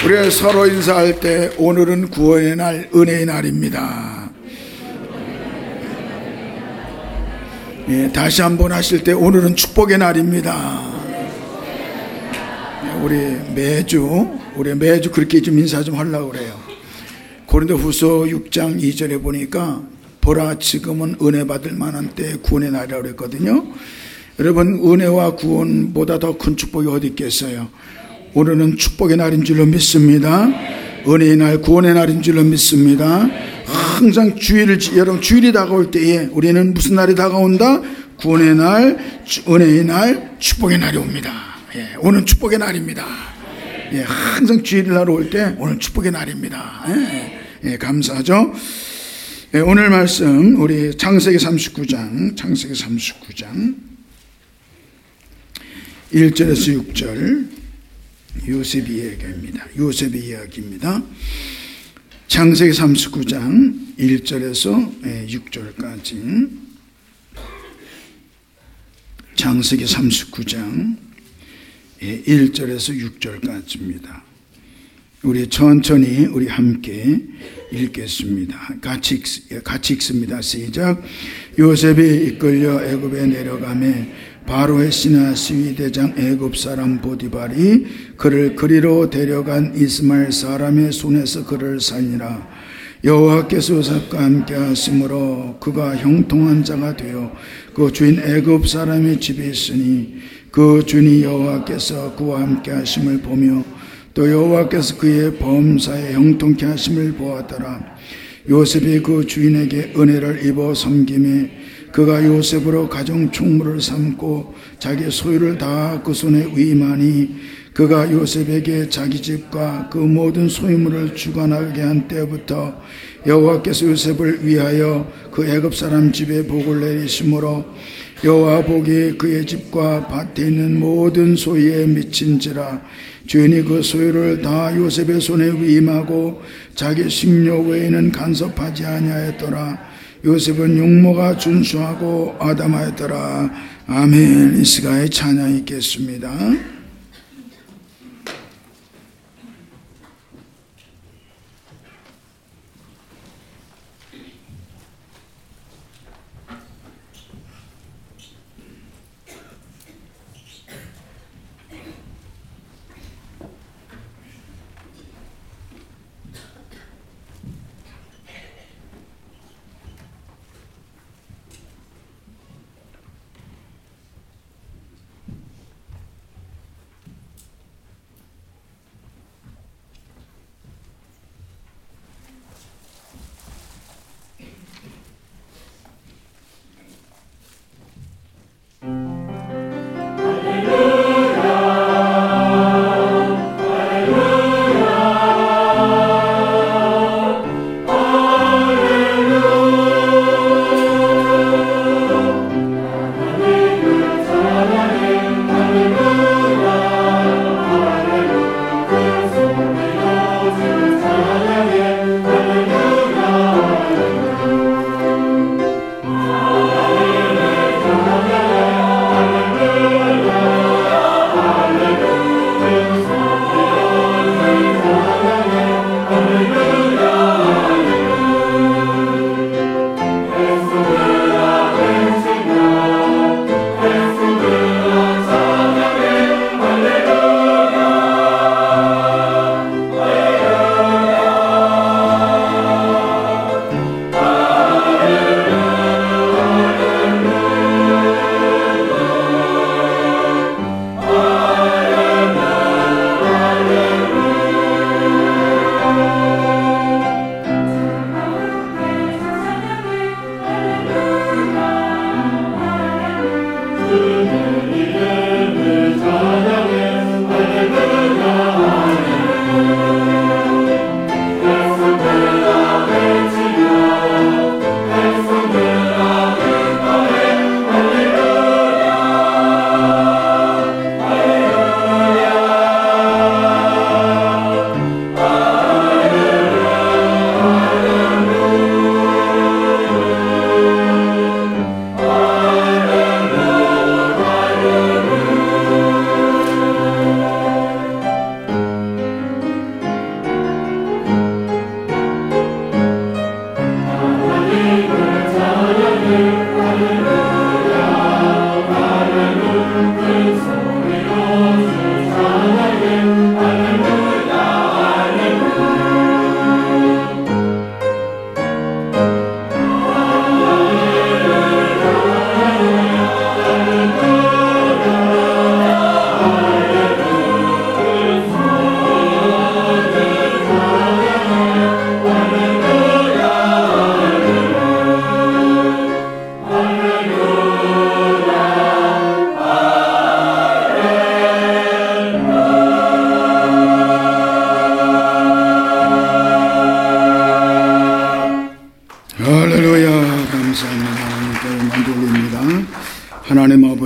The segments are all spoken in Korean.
우리 서로 인사할 때 오늘은 구원의 날, 은혜의 날입니다. 다시 한번 하실 때 오늘은 축복의 날입니다. 우리 매주 그렇게 좀 인사 좀 하려고 그래요. 고린도후서 6장 2절에 보니까 보라 지금은 은혜 받을 만한 때 구원의 날이라고 그랬거든요. 여러분, 은혜와 구원보다 더 큰 축복이 어디 있겠어요? 오늘은 축복의 날인 줄로 믿습니다. 은혜의 날, 구원의 날인 줄로 믿습니다. 항상 여러분 주일이 다가올 때에 우리는 무슨 날이 다가온다? 구원의 날, 은혜의 날, 축복의 날이 옵니다. 오늘 축복의 날입니다. 항상 주일날 올 때 오늘 축복의 날입니다. 감사하죠? 오늘 말씀 우리 창세기 39장 1절에서 6절 요셉의 이야기입니다. 창세기 39장 1절에서 6절까지. 창세기 39장 1절에서 6절까지입니다. 우리 천천히 우리 함께 읽겠습니다. 같이 읽습니다. 시작. 요셉이 이끌려 애굽에 내려가매 바로의 신하 시위대장 애굽 사람 보디발이 그를 그리로 데려간 이스마엘 사람의 손에서 그를 살리라. 여호와께서 요셉과 함께 하심으로 그가 형통한 자가 되어 그 주인 애굽 사람의 집에 있으니 그 주인이 여호와께서 그와 함께 하심을 보며 또 여호와께서 그의 범사에 형통케 하심을 보았더라. 요셉이 그 주인에게 은혜를 입어 섬김에 그가 요셉으로 가정 총무를 삼고 자기 소유를 다 그 손에 위임하니 그가 요셉에게 자기 집과 그 모든 소유물을 주관하게 한 때부터 여호와께서 요셉을 위하여 그 애굽 사람 집에 복을 내리심으로 여호와 복이 그의 집과 밭에 있는 모든 소유에 미친지라. 주인이 그 소유를 다 요셉의 손에 위임하고 자기 식료 외에는 간섭하지 아니하였더라. 요셉은 용모가 준수하고 아담하였더라. 아멘. 이 시간에 찬양이 있겠습니다.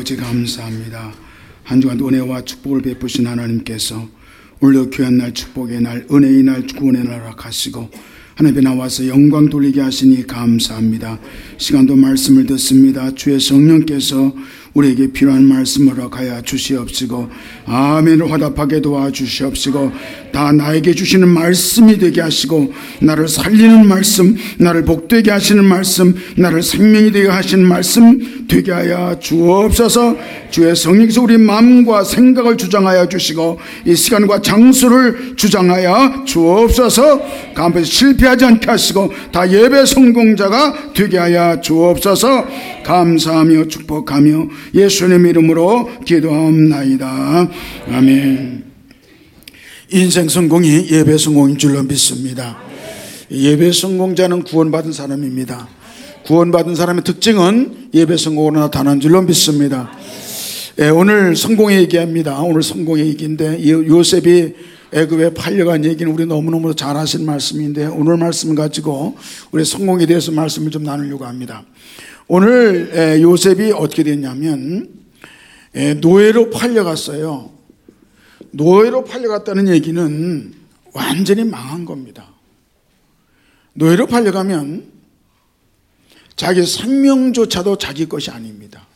아버지 감사합니다. 한 주간 은혜와 축복을 베푸신 하나님께서 오늘도 귀한 날, 축복의 날, 은혜의 날, 구원의 날 허락하시고 하나님 앞에 나와서 영광 돌리게 하시니 감사합니다. 시간도 말씀을 듣습니다. 주의 성령께서 우리에게 필요한 말씀을 허락하여 주시옵시고 아멘을 화답하게 도와주시옵시고 다 나에게 주시는 말씀이 되게 하시고 나를 살리는 말씀, 나를 복되게 하시는 말씀, 나를 생명이 되게 하시는 말씀 되게 하여 주옵소서. 주의 성령께서 우리 마음과 생각을 주장하여 주시고 이 시간과 장소를 주장하여 주옵소서. 간부에서 실패하지 않게 하시고 다 예배 성공자가 되게 하여 주옵소서. 감사하며 축복하며 예수님 이름으로 기도하옵나이다. 아멘. 인생 성공이 예배 성공인 줄로 믿습니다. 예배 성공자는 구원받은 사람입니다. 구원받은 사람의 특징은 예배 성공으로 나타난 줄로 믿습니다. 오늘 성공의 얘기합니다. 오늘 성공의 얘기인데 요셉이 애굽에 팔려간 얘기는 우리 너무너무 잘 하신 말씀인데 오늘 말씀을 가지고 우리 성공에 대해서 말씀을 좀 나누려고 합니다. 오늘 요셉이 어떻게 됐냐면 노예로 팔려갔어요. 노예로 팔려갔다는 얘기는 완전히 망한 겁니다. 노예로 팔려가면 자기 생명조차도 자기 것이 아닙니다.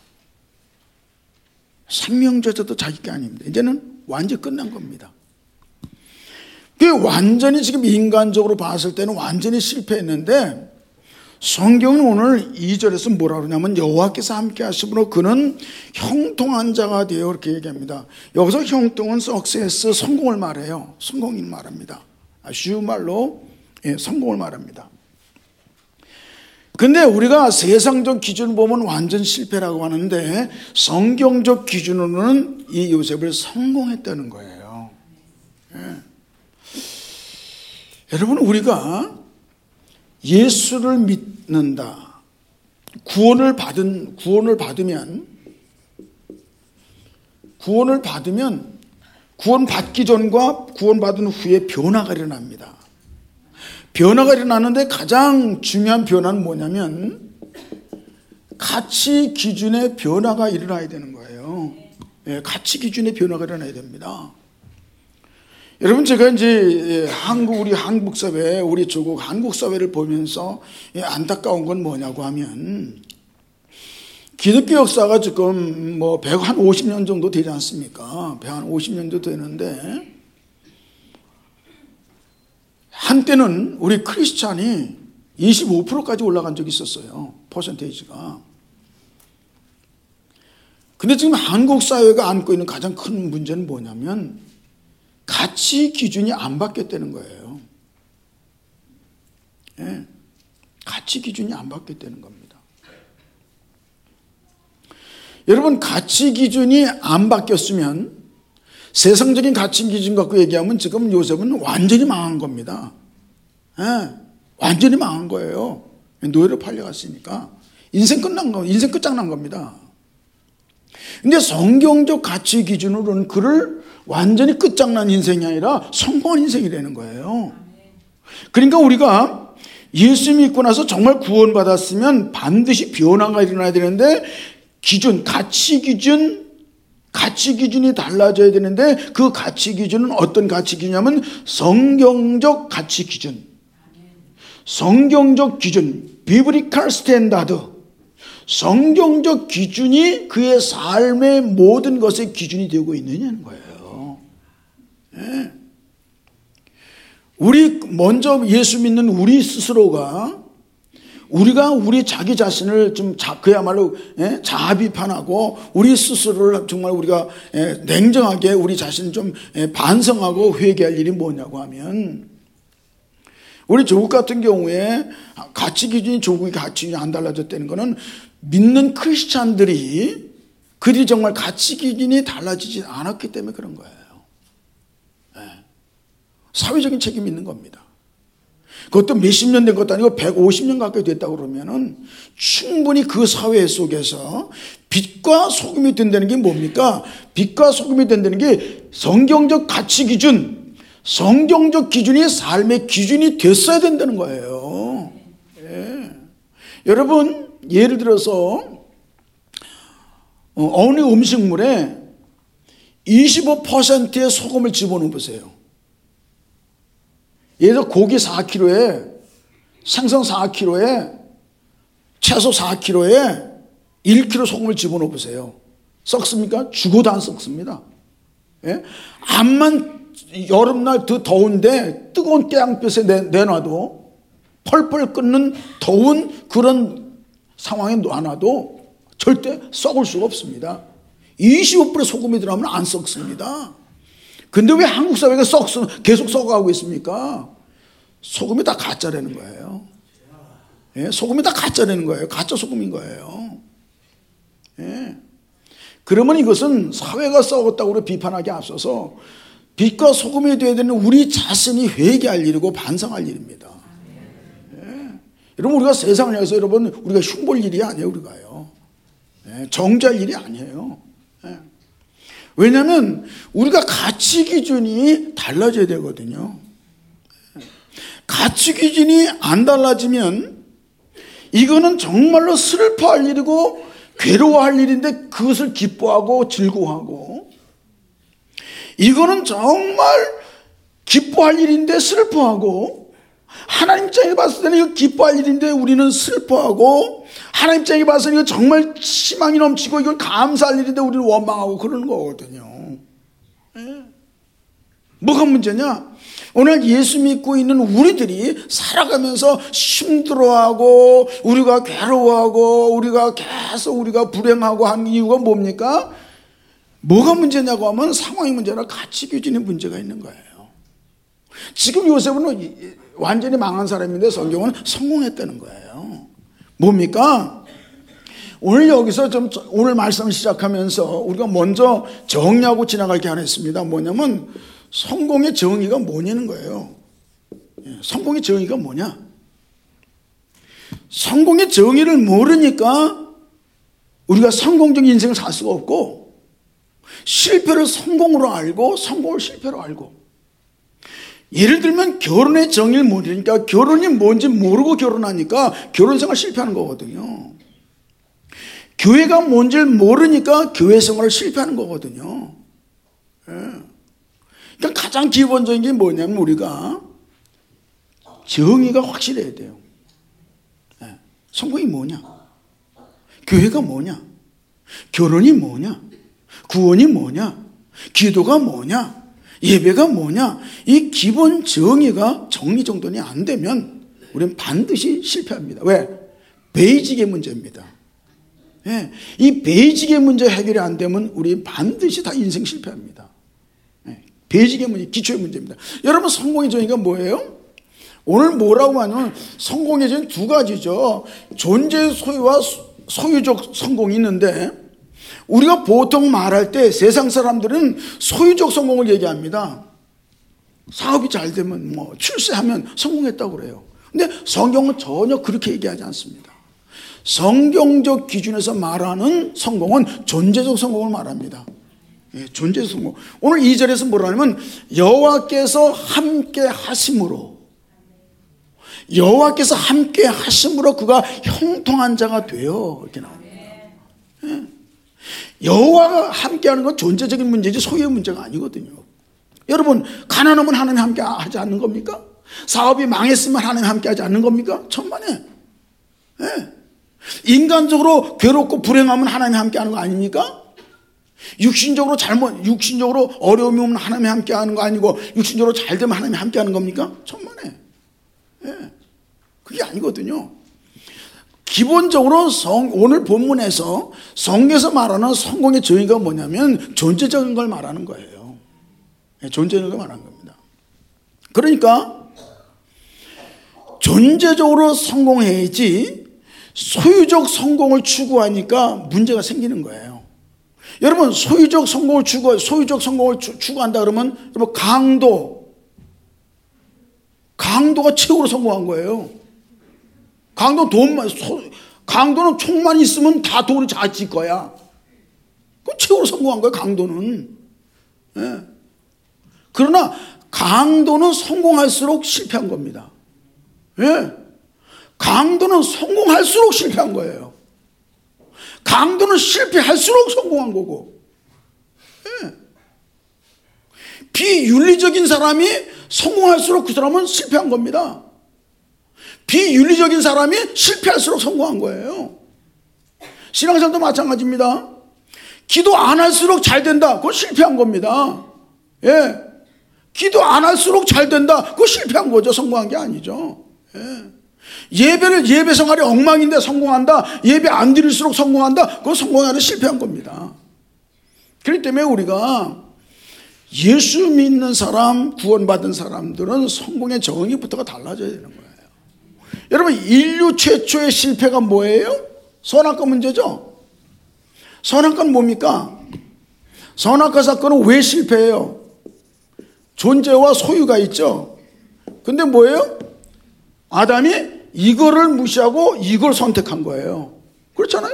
생명조차도 자기 게 아닙니다. 이제는 완전히 끝난 겁니다. 완전히 지금 인간적으로 봤을 때는 완전히 실패했는데 성경은 오늘 2절에서 뭐라 그러냐면 여호와께서 함께 하심으로 그는 형통한 자가 되어 이렇게 얘기합니다. 여기서 형통은 success, 성공을 말해요. 성공을 말합니다. 쉬운 말로 성공을 말합니다. 근데 우리가 세상적 기준을 보면 완전 실패라고 하는데 성경적 기준으로는 이 요셉을 성공했다는 거예요. 여러분, 우리가 예수를 믿는다, 구원을 받으면 구원받기 전과 구원받은 후에 변화가 일어납니다. 변화가 일어나는데 가장 중요한 변화는 뭐냐면 가치 기준의 변화가 일어나야 되는 거예요. 가치 기준의 변화가 일어나야 됩니다. 여러분, 제가 이제 우리 한국 사회, 우리 조국 한국 사회를 보면서 안타까운 건 뭐냐고 하면 기독교 역사가 지금 뭐 150년 정도 되지 않습니까? 150년 정도 되는데 한때는 우리 크리스찬이 25%까지 올라간 적이 있었어요. 퍼센테이지가. 근데 지금 한국 사회가 안고 있는 가장 큰 문제는 뭐냐면 가치 기준이 안 바뀌었다는 거예요. 가치 기준이 안 바뀌었다는 겁니다. 여러분, 가치 기준이 안 바뀌었으면 세상적인 가치 기준 갖고 얘기하면 지금 요셉은 완전히 망한 겁니다. 완전히 망한 거예요. 노예로 팔려갔으니까. 인생 끝장난 겁니다. 근데 성경적 가치 기준으로는 그를 완전히 끝장난 인생이 아니라 성공한 인생이 되는 거예요. 그러니까 우리가 예수 믿고 나서 정말 구원받았으면 반드시 변화가 일어나야 되는데 가치 기준이 달라져야 되는데 그 가치 기준은 어떤 가치 기준이냐면 성경적 가치 기준, 성경적 기준, 비브리칼 스탠다드, 성경적 기준이 그의 삶의 모든 것의 기준이 되고 있느냐는 거예요. 우리 먼저 예수 믿는 우리 스스로가 우리가 우리 자기 자신을 좀 그야말로 자아 비판하고 우리 스스로를 정말 우리가 냉정하게 우리 자신을 좀 반성하고 회개할 일이 뭐냐고 하면 우리 조국 같은 경우에 가치 기준이 조국의 가치 기준이 안 달라졌다는 것은 믿는 크리스찬들이 그들이 정말 가치 기준이 달라지지 않았기 때문에 그런 거예요. 사회적인 책임이 있는 겁니다. 그것도 몇십 년 된 것도 아니고 150년 가까이 됐다고 그러면은 충분히 그 사회 속에서 빛과 소금이 된다는 게 뭡니까? 빛과 소금이 된다는 게 성경적 가치 기준, 성경적 기준이 삶의 기준이 됐어야 된다는 거예요. 여러분, 예를 들어서 어느 음식물에 25%의 소금을 집어넣어 보세요. 예를 들어 고기 4kg에 생선 4kg에 채소 4kg에 1kg 소금을 집어넣어 보세요. 썩습니까? 죽어도 안 썩습니다. 예? 암만 여름날 더 더운데 뜨거운 깨양볕에 내놔도 펄펄 끓는 더운 그런 상황에 놔놔도 절대 썩을 수가 없습니다. 25%의 소금이 들어가면 안 썩습니다. 근데 왜 한국 사회가 계속 썩어가고 있습니까? 소금이 다 가짜라는 거예요. 예? 소금이 다 가짜라는 거예요. 가짜 소금인 거예요. 예. 그러면 이것은 사회가 썩었다고 우리 비판하기 앞서서 빛과 소금이 되어야 되는 우리 자신이 회개할 일이고 반성할 일입니다. 예. 여러분 우리가 세상을 향해서 여러분 우리가 흉볼 일이 아니에요. 우리가요. 예. 정죄할 일이 아니에요. 예. 왜냐하면 우리가 가치 기준이 달라져야 되거든요. 예. 가치 기준이 안 달라지면 이거는 정말로 슬퍼할 일이고 괴로워할 일인데 그것을 기뻐하고 즐거워하고, 이거는 정말 기뻐할 일인데 슬퍼하고, 하나님 입장에 봤을 때는 이거 기뻐할 일인데 우리는 슬퍼하고, 하나님 입장에 봤을 때는 이거 정말 희망이 넘치고 이건 감사할 일인데 우리는 원망하고 그러는 거거든요. 네. 뭐가 문제냐? 오늘 예수 믿고 있는 우리들이 살아가면서 힘들어하고 우리가 괴로워하고 우리가 계속 우리가 불행하고 한 이유가 뭡니까? 뭐가 문제냐고 하면 상황이 문제라 가치 기준의 문제가 있는 거예요. 지금 요셉은 완전히 망한 사람인데 성경은 성공했다는 거예요. 뭡니까? 오늘 여기서 좀 오늘 말씀을 시작하면서 우리가 먼저 정리하고 지나갈 게 하나 있습니다. 뭐냐면 성공의 정의가 뭐냐는 거예요. 성공의 정의가 뭐냐? 성공의 정의를 모르니까 우리가 성공적인 인생을 살 수가 없고, 실패를 성공으로 알고 성공을 실패로 알고, 예를 들면 결혼의 정의를 모르니까 결혼이 뭔지 모르고 결혼하니까 결혼생활 실패하는 거거든요. 교회가 뭔지를 모르니까 교회 생활을 실패하는 거거든요. 그러니까 가장 기본적인 게 뭐냐면 우리가 정의가 확실해야 돼요. 성공이 뭐냐? 교회가 뭐냐? 결혼이 뭐냐? 구원이 뭐냐? 기도가 뭐냐? 예배가 뭐냐? 이 기본 정의가 정리정돈이 안 되면 우리는 반드시 실패합니다. 왜? 베이직의 문제입니다. 이 베이직의 문제 해결이 안 되면 우리 반드시 다 인생 실패합니다. 베이직의 문제, 기초의 문제입니다. 여러분 성공의 정의가 뭐예요? 오늘 뭐라고 하냐면 성공의 정의 두 가지죠. 존재 소유와 소유적 성공이 있는데, 우리가 보통 말할 때 세상 사람들은 소유적 성공을 얘기합니다. 사업이 잘 되면 뭐 출세하면 성공했다고 그래요. 근데 성경은 전혀 그렇게 얘기하지 않습니다. 성경적 기준에서 말하는 성공은 존재적 성공을 말합니다. 존재적 성공. 오늘 2절에서 뭐라냐면 여호와께서 함께 하심으로, 여호와께서 함께 하심으로 그가 형통한 자가 되어, 이렇게 나옵니다. 여호와가 함께하는 건 존재적인 문제지 소유의 문제가 아니거든요. 여러분 가난하면 하나님 함께 하지 않는 겁니까? 사업이 망했으면 하나님 함께 하지 않는 겁니까? 천만에. 인간적으로 괴롭고 불행하면 하나님 함께 하는 거 아닙니까? 육신적으로 어려움이 오면 하나님이 함께 하는 거 아니고 육신적으로 잘 되면 하나님이 함께 하는 겁니까? 천만에. 그게 아니거든요. 기본적으로 오늘 본문에서 성경에서 말하는 성공의 정의가 뭐냐면 존재적인 걸 말하는 거예요. 존재적인 걸 말하는 겁니다. 그러니까 존재적으로 성공해야지 소유적 성공을 추구하니까 문제가 생기는 거예요. 여러분 소유적 성공을 추구한다 그러면 여러분 강도가 최고로 성공한 거예요. 강도는 총만 있으면 다 돈을 잘 질 거야. 그 최고로 성공한 거예요, 강도는. 그러나 강도는 성공할수록 실패한 겁니다. 강도는 성공할수록 실패한 거예요. 강도는 실패할수록 성공한 거고, 비윤리적인 사람이 성공할수록 그 사람은 실패한 겁니다. 비윤리적인 사람이 실패할수록 성공한 거예요. 신앙생활도 마찬가지입니다. 기도 안 할수록 잘 된다, 그건 실패한 겁니다. 기도 안 할수록 잘 된다, 그건 실패한 거죠. 성공한 게 아니죠. 예배 생활이 엉망인데 성공한다, 예배 안 드릴수록 성공한다, 그건 성공하는 실패한 겁니다. 그렇기 때문에 우리가 예수 믿는 사람, 구원받은 사람들은 성공의 정의부터가 달라져야 되는 거예요. 여러분, 인류 최초의 실패가 뭐예요? 선악과 문제죠. 선악과는 뭡니까? 선악과 사건은 왜 실패해요? 존재와 소유가 있죠. 근데 뭐예요? 아담이 이거를 무시하고 이걸 선택한 거예요. 그렇잖아요?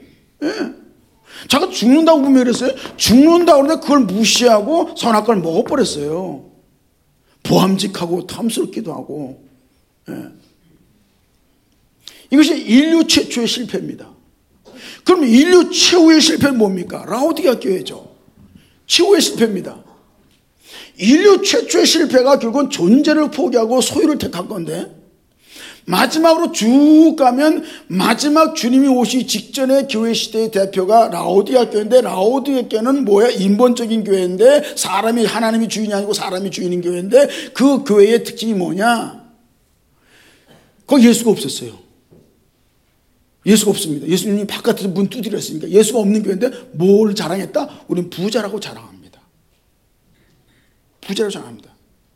자기가 죽는다고 분명했어요. 죽는다고 그러는데 그걸 무시하고 선악과를 먹어버렸어요. 보암직하고 탐스럽기도 하고. 이것이 인류 최초의 실패입니다. 그럼 인류 최후의 실패는 뭡니까? 라오디게아 교회죠. 최후의 실패입니다. 인류 최초의 실패가 결국은 존재를 포기하고 소유를 택한 건데, 마지막으로 쭉 가면 마지막 주님이 오시기 직전의 교회 시대의 대표가 라오디게아 교회인데, 라오디게아 교회는 뭐야? 인본적인 교회인데, 사람이, 하나님이 주인이 아니고 사람이 주인인 교회인데, 그 교회의 특징이 뭐냐? 거기 예수가 없었어요. 예수가 없습니다. 예수님이 바깥에서 문 두드렸으니까. 예수가 없는 교회인데 뭘 자랑했다? 우리는 부자라고 자랑합니다. 부자라고 자랑합니다.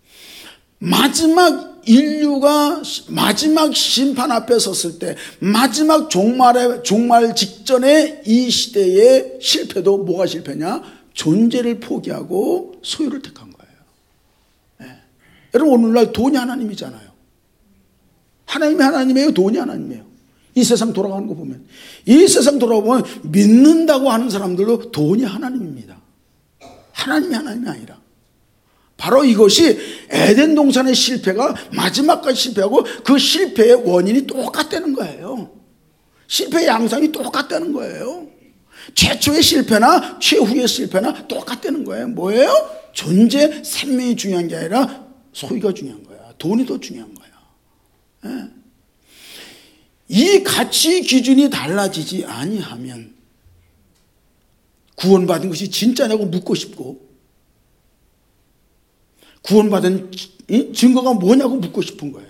마지막 인류가 마지막 심판 앞에 섰을 때, 마지막 종말 직전에 이 시대의 실패도 뭐가 실패냐? 존재를 포기하고 소유를 택한 거예요. 여러분, 오늘날 돈이 하나님이잖아요. 하나님이 하나님이에요? 돈이 하나님이에요? 이 세상 돌아가는 거 보면, 이 세상 돌아보면 믿는다고 하는 사람들도 돈이 하나님입니다. 하나님이 하나님이 아니라. 바로 이것이 에덴 동산의 실패가 마지막까지 실패하고 그 실패의 원인이 똑같다는 거예요. 실패의 양상이 똑같다는 거예요. 최초의 실패나 최후의 실패나 똑같다는 거예요. 뭐예요? 존재, 생명이 중요한 게 아니라 소유가 중요한 거야. 돈이 더 중요한 거야. 이 가치 기준이 달라지지 아니하면 구원받은 것이 진짜냐고 묻고 싶고, 구원받은 증거가 뭐냐고 묻고 싶은 거예요.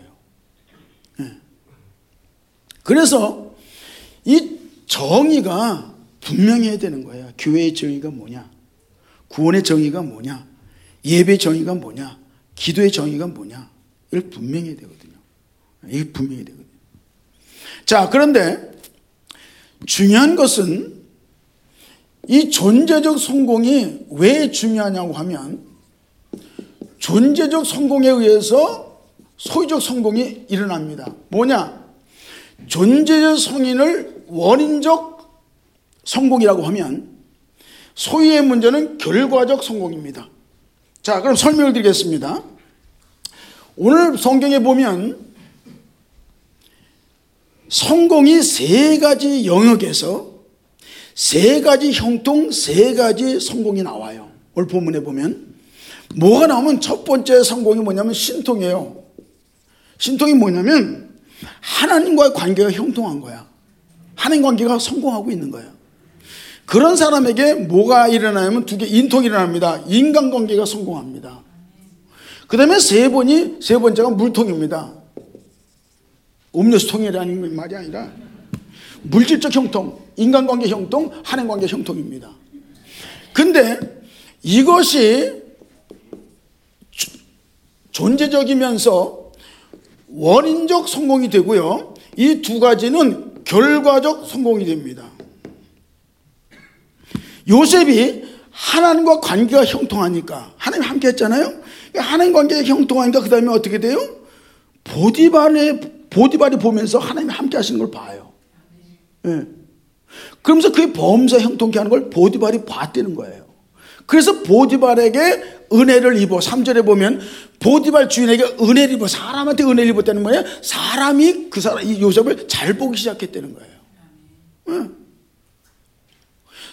그래서 이 정의가 분명해야 되는 거예요. 교회의 정의가 뭐냐, 구원의 정의가 뭐냐, 예배의 정의가 뭐냐, 기도의 정의가 뭐냐, 이걸 분명해야 되거든요. 이게 분명해야 되거든요. 자, 그런데 중요한 것은 이 존재적 성공이 왜 중요하냐고 하면, 존재적 성공에 의해서 소유적 성공이 일어납니다. 뭐냐? 존재적 성인을 원인적 성공이라고 하면, 소유의 문제는 결과적 성공입니다. 자, 그럼 설명을 드리겠습니다. 오늘 성경에 보면 성공이 세 가지 영역에서 세 가지 형통, 세 가지 성공이 나와요. 오늘 본문에 보면 뭐가 나오면 첫 번째 성공이 뭐냐면 신통이에요. 신통이 뭐냐면 하나님과의 관계가 형통한 거야. 하나님 관계가 성공하고 있는 거야. 그런 사람에게 뭐가 일어나냐면 두 개, 인통이 일어납니다. 인간관계가 성공합니다. 그 다음에 세 번째가 물통입니다. 음료수 통이라는 말이 아니라 물질적 형통, 인간관계 형통, 하나님관계 형통입니다. 근데 이것이 존재적이면서 원인적 성공이 되고요, 이 두 가지는 결과적 성공이 됩니다. 요셉이 하나님과 관계가 형통하니까, 하나님 함께 했잖아요. 하나님 관계가 형통하니까 그 다음에 어떻게 돼요? 보디발이 보면서 하나님이 함께 하시는 걸 봐요. 그러면서 그게 범사 형통케 하는 걸 보디발이 봤다는 거예요. 그래서 보디발에게 은혜를 입어, 3절에 보면 보디발 주인에게 은혜를 입어, 사람한테 은혜를 입었다는 거예요. 사람이 이 요셉을 잘 보기 시작했다는 거예요.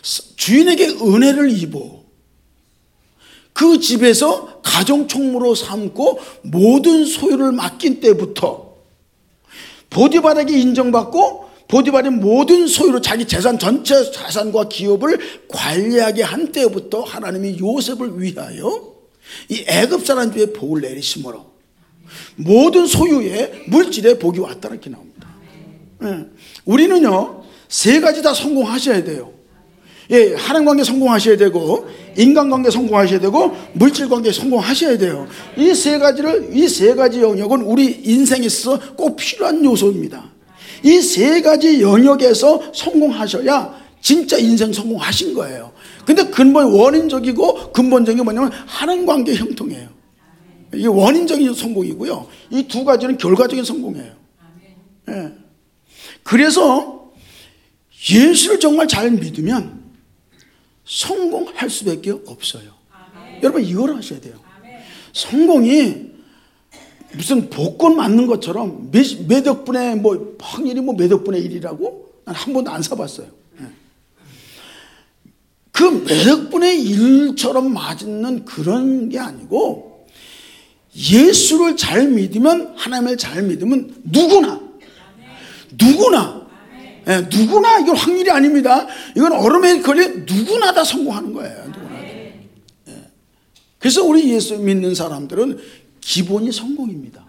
주인에게 은혜를 입어 그 집에서 가정총무로 삼고 모든 소유를 맡긴 때부터 보디발에게 인정받고 보디발의 모든 소유로 자기 재산 전체 자산과 기업을 관리하게 한 때부터 하나님이 요셉을 위하여 이 애굽 사람 중에 복을 내리심으로 모든 소유에 물질에 복이 왔다 이렇게 나옵니다. 네. 우리는요 3가지 다 성공하셔야 돼요. 예, 하나님 관계 성공하셔야 되고 인간관계 성공하셔야 되고 물질관계 성공하셔야 돼요. 이 세 가지 영역은 우리 인생에 있어서 꼭 필요한 요소입니다. 이 3가지 영역에서 성공하셔야 진짜 인생 성공하신 거예요. 근데 원인적이고 근본적인 게 뭐냐면 하나님 관계 형통이에요. 이게 원인적인 성공이고요. 이 2가지는 결과적인 성공이에요. 예. 그래서 예수를 정말 잘 믿으면 성공할 수밖에 없어요. 여러분 이걸 하셔야 돼요. 성공이 무슨 복권 맞는 것처럼 몇 억분의 확률이 몇 억분의 1이라고 난 한 번도 안 사봤어요. 그 몇 억분의 1처럼 맞는 그런 게 아니고 예수를 잘 믿으면 하나님을 잘 믿으면 누구나 이건 확률이 아닙니다. 이건 얼음에 걸려 누구나 다 성공하는 거예요. 누구나. 그래서 우리 예수 믿는 사람들은 기본이 성공입니다.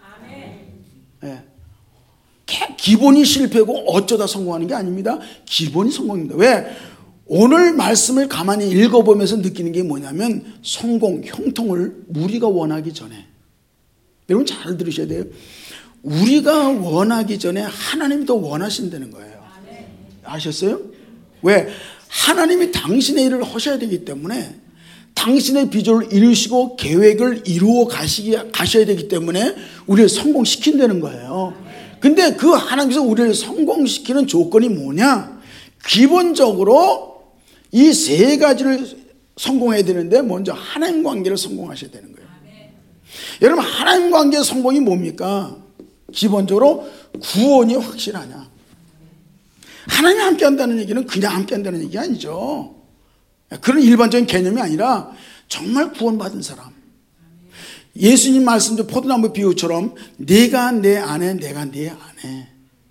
기본이 실패고 어쩌다 성공하는 게 아닙니다. 기본이 성공입니다. 왜? 오늘 말씀을 가만히 읽어보면서 느끼는 게 뭐냐면 성공, 형통을 우리가 원하기 전에 여러분 잘 들으셔야 돼요. 우리가 원하기 전에 하나님이 더 원하신다는 거예요. 아셨어요? 왜? 하나님이 당신의 일을 하셔야 되기 때문에 당신의 비전을 이루시고 계획을 이루어 가셔야 되기 때문에 우리를 성공시킨다는 거예요. 근데 그 하나님께서 우리를 성공시키는 조건이 뭐냐? 기본적으로 이 3가지를 성공해야 되는데 먼저 하나님 관계를 성공하셔야 되는 거예요. 여러분 하나님 관계 성공이 뭡니까? 기본적으로 구원이 확실하냐? 하나님이 함께 한다는 얘기는 그냥 함께 한다는 얘기 아니죠. 그런 일반적인 개념이 아니라 정말 구원받은 사람. 예수님 말씀도 포도나무 비유처럼 네가 내 안에 내가 네 안에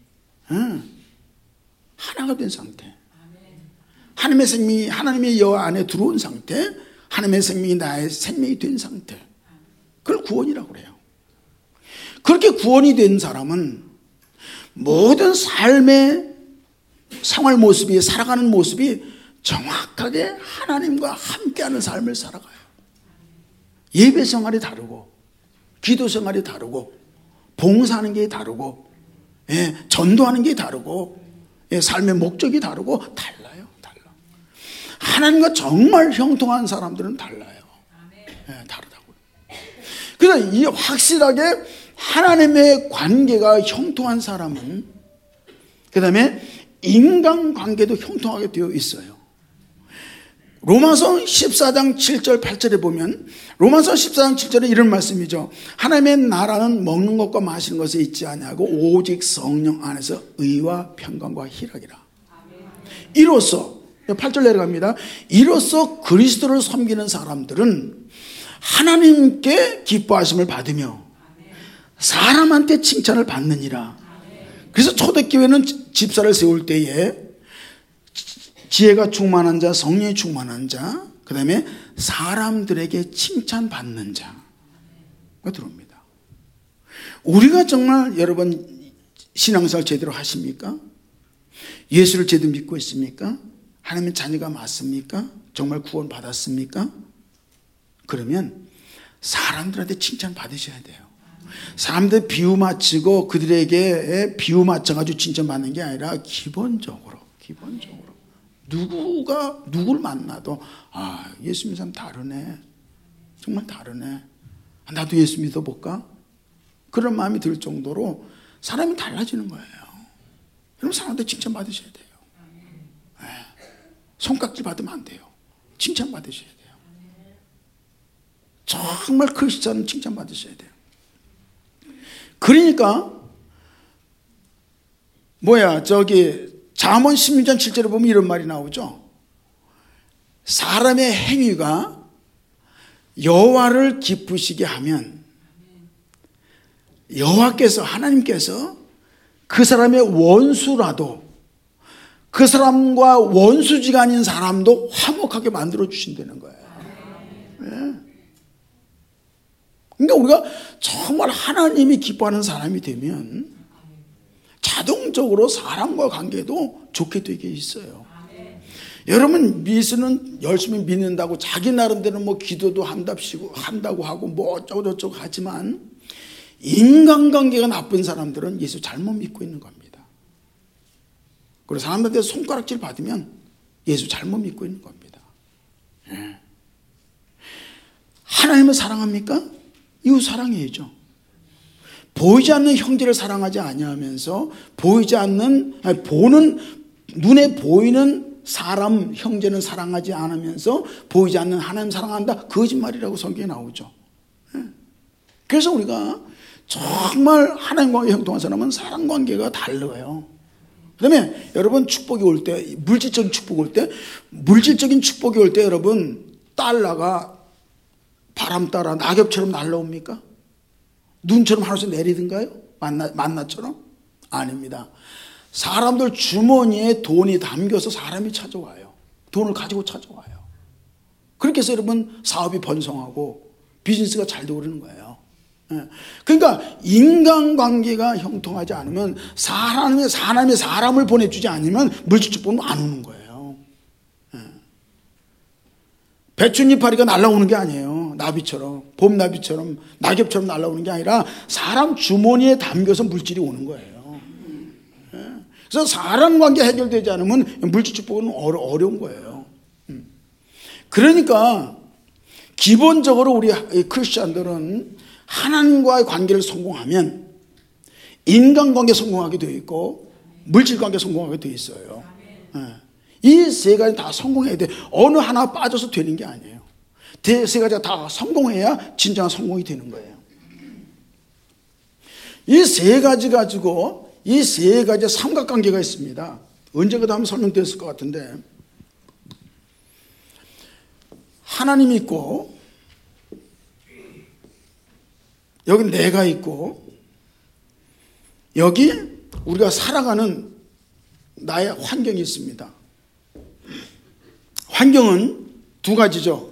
하나가 된 상태. 하나님의 생명이 하나님의 여 안에 들어온 상태. 하나님의 생명이 나의 생명이 된 상태. 그걸 구원이라고 그래요. 그렇게 구원이 된 사람은 모든 삶의 생활 모습이 살아가는 모습이 정확하게 하나님과 함께하는 삶을 살아가요. 예배 생활이 다르고 기도 생활이 다르고 봉사하는 게 다르고 전도하는 게 다르고 삶의 목적이 다르고 달라요. 하나님과 정말 형통한 사람들은 달라요. 다르다고요. 그래서 이 확실하게 하나님의 관계가 형통한 사람은 그 다음에 인간관계도 형통하게 되어 있어요. 로마서 14장 7절 8절에 보면 로마서 14장 7절에 이런 말씀이죠. 하나님의 나라는 먹는 것과 마시는 것에 있지 아니하고 오직 성령 안에서 의와 평강과 희락이라. 이로써 8절 내려갑니다. 이로써 그리스도를 섬기는 사람들은 하나님께 기뻐하심을 받으며 사람한테 칭찬을 받느니라. 그래서 초대교회는 집사를 세울 때에 지혜가 충만한 자, 성령이 충만한 자, 그 다음에 사람들에게 칭찬받는 자가 들어옵니다. 우리가 정말 여러분 신앙생활 제대로 하십니까? 예수를 제대로 믿고 있습니까? 하나님의 자녀가 맞습니까? 정말 구원 받았습니까? 그러면 사람들한테 칭찬 받으셔야 돼요. 사람들 비유 맞추고 그들에게 비유 맞춰가지고 칭찬받는 게 아니라 기본적으로 누구가 누구를 만나도 예수 믿는 사람 다르네, 정말 다르네, 나도 예수 믿어볼까? 그런 마음이 들 정도로 사람이 달라지는 거예요. 여러분 사람한테 칭찬 받으셔야 돼요. 손깍질 받으면 안 돼요. 칭찬 받으셔야 돼요. 정말 크리스찬은 칭찬 받으셔야 돼요. 그러니까 잠언 16장 7절에 보면 이런 말이 나오죠. 사람의 행위가 여호와를 기쁘시게 하면 여호와께서, 하나님께서 그 사람의 원수라도, 그 사람과 원수지가 아닌 사람도 화목하게 만들어 주신다는 거예요. 네. 그러니까 우리가 정말 하나님이 기뻐하는 사람이 되면 자동적으로 사람과 관계도 좋게 되게 있어요. 여러분, 미스는 열심히 믿는다고 자기 나름대로 뭐 기도도 한다고 하고 뭐 어쩌고저쩌고 하지만 인간관계가 나쁜 사람들은 예수 잘못 믿고 있는 겁니다. 그리고 사람들한테 손가락질 받으면 예수 잘못 믿고 있는 겁니다. 하나님을 사랑합니까? 이웃 사랑해야죠. 보이지 않는 형제를 사랑하지 아니하면서 눈에 보이는 사람, 형제는 사랑하지 않으면서 보이지 않는 하나님 사랑한다? 거짓말이라고 성경에 나오죠. 그래서 우리가 정말 하나님과 형통한 사람은 사랑관계가 달라요. 그 다음에 여러분, 축복이 올 때, 물질적인 축복이 올 때 여러분, 달러가 바람 따라 낙엽처럼 날라옵니까? 눈처럼 하늘에서 내리든가요? 만나처럼? 아닙니다. 사람들 주머니에 돈이 담겨서 사람이 찾아와요. 돈을 가지고 찾아와요. 그렇게 해서 여러분, 사업이 번성하고 비즈니스가 잘 되고 그러는 거예요. 그러니까 인간관계가 형통하지 않으면, 사람이 사람을 보내주지 않으면 물질 축복은 안 오는 거예요. 배춧잎파리가 날아오는 게 아니에요. 나비처럼, 봄나비처럼, 낙엽처럼 날아오는 게 아니라 사람 주머니에 담겨서 물질이 오는 거예요. 그래서 사람관계 해결되지 않으면 물질 축복은 어려운 거예요. 그러니까 기본적으로 우리 크리스찬들은 하나님과의 관계를 성공하면 인간관계 성공하게 되어 있고 물질관계 성공하게 되어 있어요. 이 세 가지 다 성공해야 돼. 어느 하나 빠져서 되는 게 아니에요. 세 가지가 다 성공해야 진정한 성공이 되는 거예요. 이 세 가지 가지고 이 세 가지의 삼각관계가 있습니다. 언젠가도 한번 설명드렸을 것 같은데, 하나님이 있고, 여기 내가 있고, 여기 우리가 살아가는 나의 환경이 있습니다. 환경은 두 가지죠.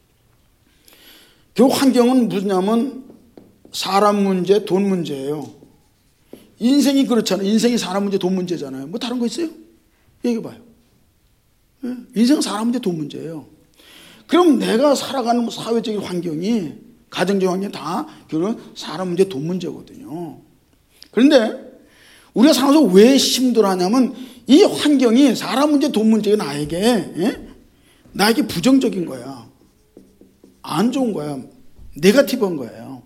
그 환경은 무엇이냐면 사람 문제, 돈 문제예요. 인생이 그렇잖아요. 인생이 사람 문제, 돈 문제잖아요. 뭐 다른 거 있어요? 얘기해봐요. 인생은 사람 문제, 돈 문제예요. 그럼 내가 살아가는 사회적인 환경이, 가정적 환경이 다 결국은 사람 문제, 돈 문제거든요. 그런데 우리가 살아서 왜 힘들어하냐면 이 환경이, 사람 문제, 돈 문제가 나에게 부정적인 거야. 안 좋은 거야. 네거티브한 거예요.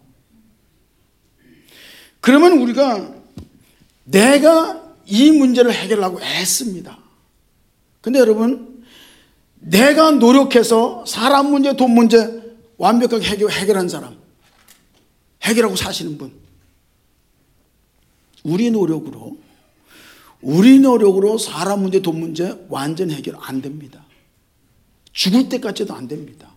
그러면 내가 이 문제를 해결하려고 애씁니다. 근데 여러분, 내가 노력해서 사람 문제, 돈 문제 완벽하게 해결한 사람, 해결하고 사시는 분, 우리 노력으로 사람 문제, 돈 문제 완전 해결 안 됩니다. 죽을 때까지도 안 됩니다.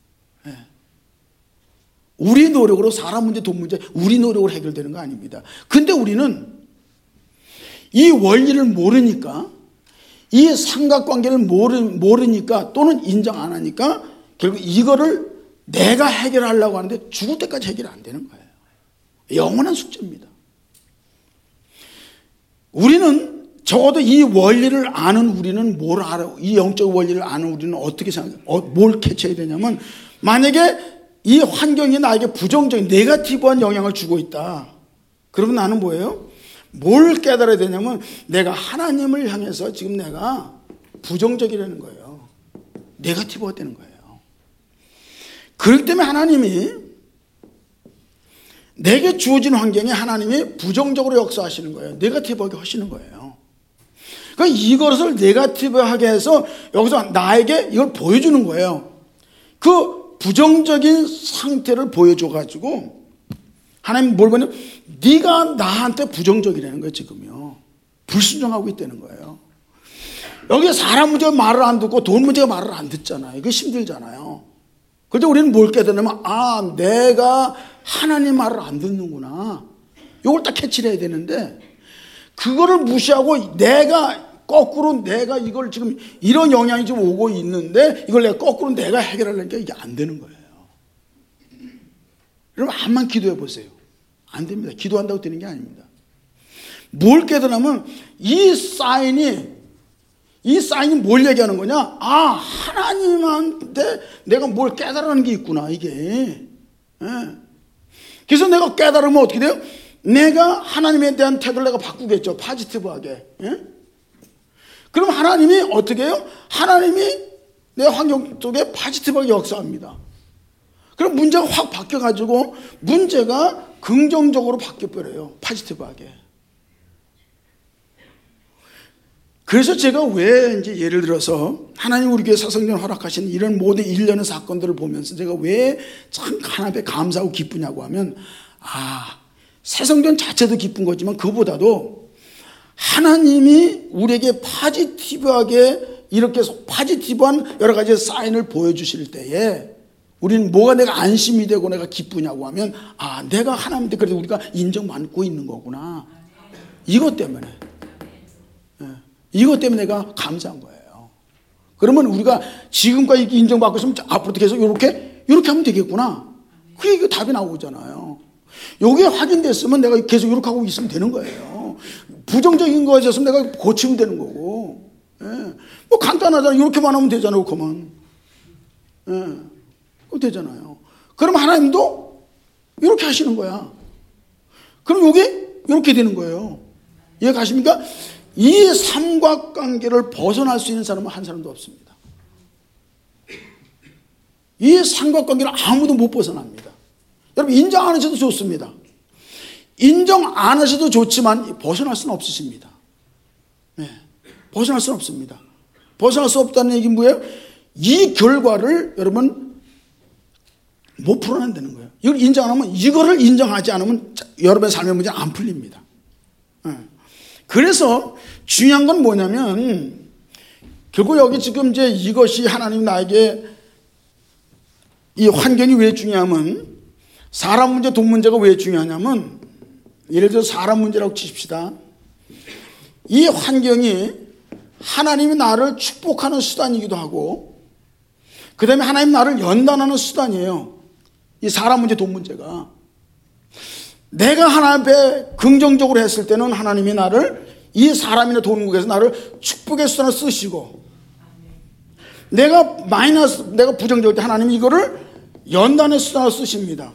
우리 노력으로 사람 문제, 돈 문제, 우리 노력으로 해결되는 거 아닙니다. 근데 우리는 이 원리를 모르니까, 이 삼각관계를 모르니까, 또는 인정 안 하니까 결국 이거를 내가 해결하려고 하는데 죽을 때까지 해결 안 되는 거예요. 영원한 숙제입니다. 우리는 적어도 이 원리를 아는 우리는 뭘 알아? 이 영적 원리를 아는 우리는 어떻게 뭘 캐치해야 되냐면, 만약에 이 환경이 나에게 부정적인 네거티브한 영향을 주고 있다. 그러면 나는 뭐예요? 뭘 깨달아야 되냐면, 내가 하나님을 향해서 지금 내가 부정적이라는 거예요. 네거티브가 되는 거예요. 그렇기 때문에 하나님이, 내게 주어진 환경에 하나님이 부정적으로 역사하시는 거예요. 네거티브하게 하시는 거예요. 그러니까 이것을 네거티브하게 해서 여기서 나에게 이걸 보여주는 거예요. 그 부정적인 상태를 보여줘가지고 하나님 뭘 보냐면, 네가 나한테 부정적이라는 거예요. 지금요. 불순종하고 있다는 거예요. 여기 사람 문제가 말을 안 듣고 돈 문제가 말을 안 듣잖아요. 이게 힘들잖아요. 그런데 우리는 뭘 깨달으면 내가 하나님 말을 안 듣는구나. 이걸 딱 캐치를 해야 되는데 그거를 무시하고 내가 이걸 지금 이런 영향이 좀 오고 있는데 이걸 내가 거꾸로 내가 해결하려니까 이게 안 되는 거예요. 여러분 암만 기도해 보세요. 안 됩니다. 기도한다고 되는 게 아닙니다. 뭘 깨달으면 이 사인이 뭘 얘기하는 거냐? 하나님한테 내가 뭘 깨달은 게 있구나 이게. 그래서 내가 깨달으면 어떻게 돼요? 내가 하나님에 대한 태도를 내가 바꾸겠죠. 포지티브하게. 그럼 하나님이 어떻게 해요? 하나님이 내 환경 속에 포지티브하게 역사합니다. 그럼 문제가 확 바뀌어가지고 문제가 긍정적으로 바뀌어버려요. 포지티브하게. 그래서 제가 왜 이제 예를 들어서 하나님 우리 교회 사성전 허락하신 이런 모든 일련의 사건들을 보면서 제가 왜 참 하나님께 감사하고 기쁘냐고 하면 새성전 자체도 기쁜 거지만 그보다도 하나님이 우리에게 포지티브하게 이렇게 포지티브한 여러 가지 사인을 보여주실 때에 우리는 뭐가 내가 안심이 되고 내가 기쁘냐고 하면 내가 하나님한테 그래도 우리가 인정받고 있는 거구나. 이것 때문에 내가 감사한 거예요. 그러면 우리가 지금까지 인정받고 있으면 앞으로도 계속 이렇게 하면 되겠구나. 그게 답이 나오잖아요. 이게 확인됐으면 내가 계속 이렇게 하고 있으면 되는 거예요. 부정적인 거에 있어서는 내가 고치면 되는 거고. 뭐 간단하잖아요. 이렇게만 하면 되잖아요. 그만. 그거 되잖아요. 그럼 하나님도 이렇게 하시는 거야. 그럼 이게 이렇게 되는 거예요. 이해 가십니까? 이 삼각관계를 벗어날 수 있는 사람은 한 사람도 없습니다. 이 삼각관계를 아무도 못 벗어납니다. 여러분 인정 안 하셔도 좋습니다. 인정 안 하셔도 좋지만 벗어날 수는 없으십니다. 벗어날 수는 없습니다. 벗어날 수 없다는 얘기는 뭐예요? 이 결과를 여러분 못 풀어낸다는 거예요. 이걸 인정 안 하면, 이거를 인정하지 않으면 여러분의 삶의 문제는 안 풀립니다. 그래서 중요한 건 뭐냐면 결국 여기 지금 이제 이것이 하나님 나에게 이 환경이 왜 중요하면 사람 문제, 돈 문제가 왜 중요하냐면 예를 들어 사람 문제라고 치십시다. 이 환경이 하나님이 나를 축복하는 수단이기도 하고 그 다음에 하나님 나를 연단하는 수단이에요. 이 사람 문제, 돈 문제가. 내가 하나님 앞에 긍정적으로 했을 때는 하나님이 나를 이 사람이나 돈국에서 나를 축복의 수단으로 쓰시고 내가 부정적일 때 하나님이 이거를 연단의 수단으로 쓰십니다.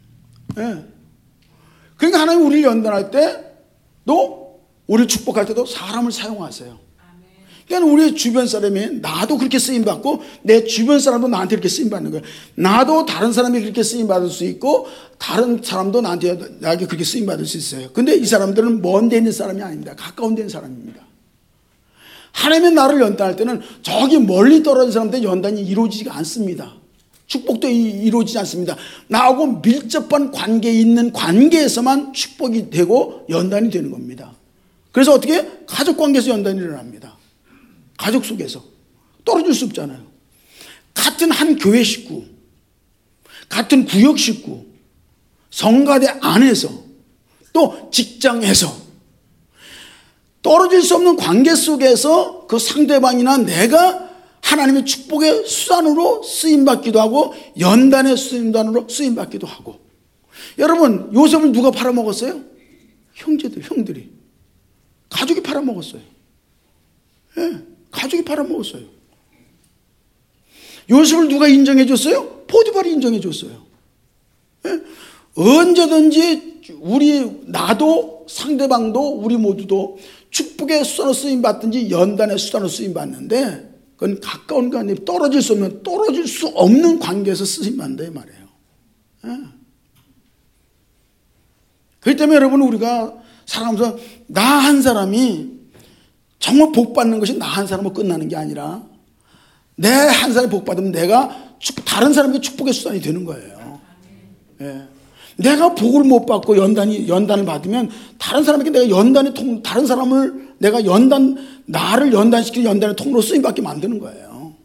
그러니까 하나님이 우리를 연단할 때도 우리를 축복할 때도 사람을 사용하세요. 그러니까 우리 주변 사람이 나도 그렇게 쓰임받고 내 주변 사람도 나한테 이렇게 쓰임받는 거예요. 나도 다른 사람이 그렇게 쓰임받을 수 있고 다른 사람도 나에게 그렇게 쓰임받을 수 있어요. 근데 이 사람들은 먼 데 있는 사람이 아닙니다. 가까운 데 있는 사람입니다. 하나님의 나를 연단할 때는 저기 멀리 떨어진 사람들의 연단이 이루어지지가 않습니다. 축복도 이루어지지 않습니다. 나하고 밀접한 관계에 있는 관계에서만 축복이 되고 연단이 되는 겁니다. 그래서 어떻게? 가족 관계에서 연단이 일어납니다. 가족 속에서 떨어질 수 없잖아요. 같은 한 교회 식구, 같은 구역 식구, 성가대 안에서 또 직장에서 떨어질 수 없는 관계 속에서 그 상대방이나 내가 하나님의 축복의 수단으로 쓰임받기도 하고 연단의 수단으로 쓰임받기도 하고. 여러분 요셉을 누가 팔아먹었어요? 형들이. 가족이 팔아먹었어요. 가족이 팔아먹었어요. 요셉을 누가 인정해줬어요? 포티팔이 인정해줬어요. 언제든지 나도 상대방도 우리 모두도 축복의 수단으로 쓰임받든지 연단의 수단으로 쓰임받는데 그건 가까운 관계, 떨어질 수 없는 관계에서 쓰임받는다 이 말이에요. 그렇기 때문에 여러분 우리가 살아가면서 나 한 사람이 정말 복 받는 것이 나 한 사람으로 끝나는 게 아니라 내 한 사람이 복 받으면 내가 다른 사람에게 축복의 수단이 되는 거예요. 내가 복을 못 받고 연단을 받으면 다른 사람에게 내가 다른 사람을 나를 연단시키는 연단의 통로로 쓰임받게 만드는 거예요.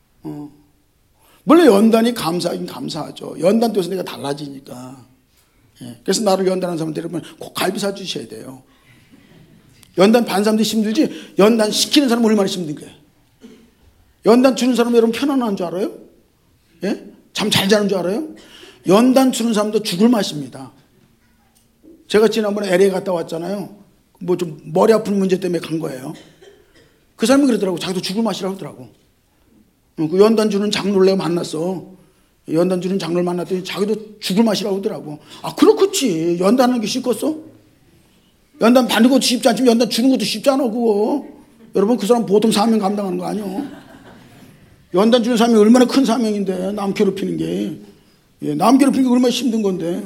물론 연단이 감사하긴 감사하죠. 연단 통해서 내가 달라지니까. 그래서 나를 연단하는 사람들 여러분 꼭 갈비 사주셔야 돼요. 연단 받는 사람들이 힘들지 연단 시키는 사람은 얼마나 힘든 거예요. 연단 주는 사람은 여러분 편안한 줄 알아요? 예? 잠 잘 자는 줄 알아요? 연단 주는 사람도 죽을 맛입니다. 제가 지난번에 LA 갔다 왔잖아요. 뭐 좀 머리 아픈 문제 때문에 간 거예요. 그 사람이 그러더라고. 자기도 죽을 맛이라고 하더라고. 그 연단 주는 장로를 내가 만났어. 연단 주는 장로를 만났더니 자기도 죽을 맛이라고 하더라고. 아, 그렇겠지. 연단하는 게 쉽겠어? 연단 받는 것도 쉽지 않지만 연단 주는 것도 쉽지 않아, 그거. 여러분, 그 사람 보통 사명 감당하는 거 아니요? 연단 주는 사명이 얼마나 큰 사명인데, 남 괴롭히는 게. 남 괴롭히는 게 얼마나 힘든 건데.